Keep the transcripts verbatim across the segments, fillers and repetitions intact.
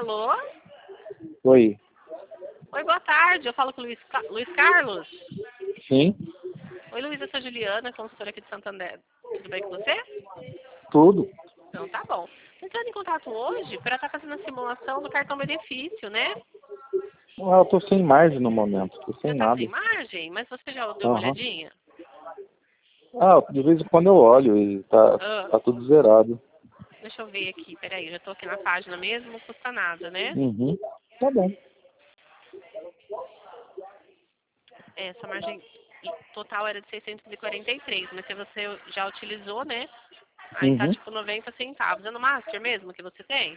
Alô? Oi. Oi, boa tarde. Eu falo com o Luiz, Ca- Luiz Carlos. Sim? Oi, Luiz, eu sou a Juliana, consultora aqui de Santander. Tudo bem com você? Tudo? Então, tá bom. Entrando em contato hoje para estar fazendo a simulação do cartão benefício, né? Ah, eu tô sem margem no momento. Tô sem Você tá nada. sem margem, mas você já deu uma Aham. olhadinha? Ah, de vez em quando eu olho e tá, Ah, tá tudo zerado. deixa eu ver aqui, peraí, eu já tô aqui na página mesmo, não custa nada, né? Uhum. Tá bom. É, essa margem total era de seiscentos e quarenta e três, mas se você já utilizou, né? Aí tá Uhum. tipo noventa centavos. É no Master mesmo que você tem?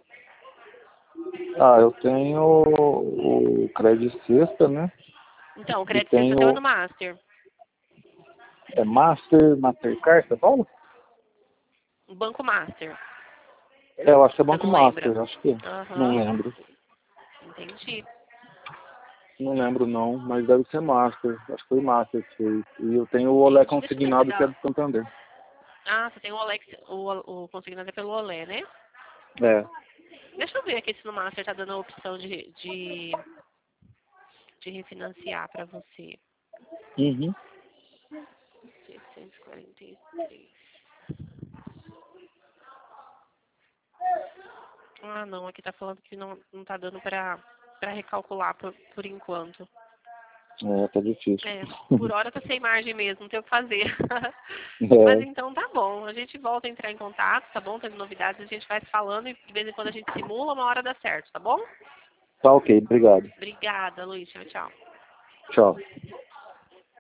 Ah, eu tenho o crédito sexta, né? Então, o E crédito sexta seu é tenho no Master. é Master, Mastercard, você fala? O Banco Master. É, eu acho que é Você Banco não lembra? Master, acho que é. Não Aham, lembro. entendi. Não lembro não, mas deve ser Master. Acho que foi Master que fez. E eu tenho o Olé Entendi. Deixa eu ver se consignado que é dá. do Santander. Ah, você tem o Alex, o, o consignado é pelo Olé, né? É. Deixa eu ver aqui se no Master tá dando a opção de, de, de refinanciar pra você. Uhum. seiscentos e quarenta e três. Ah, não, aqui tá falando que não, não tá dando pra, pra recalcular por, por enquanto. É, tá difícil. É, por hora tá sem margem mesmo, não tem o que fazer. Mas É. então tá bom, a gente volta a entrar em contato, tá bom? Tendo novidades, a gente vai se falando e de vez em quando a gente simula, uma hora dá certo, tá bom? Tá ok, obrigado. Obrigada, Luiz. Tchau, tchau. Tchau.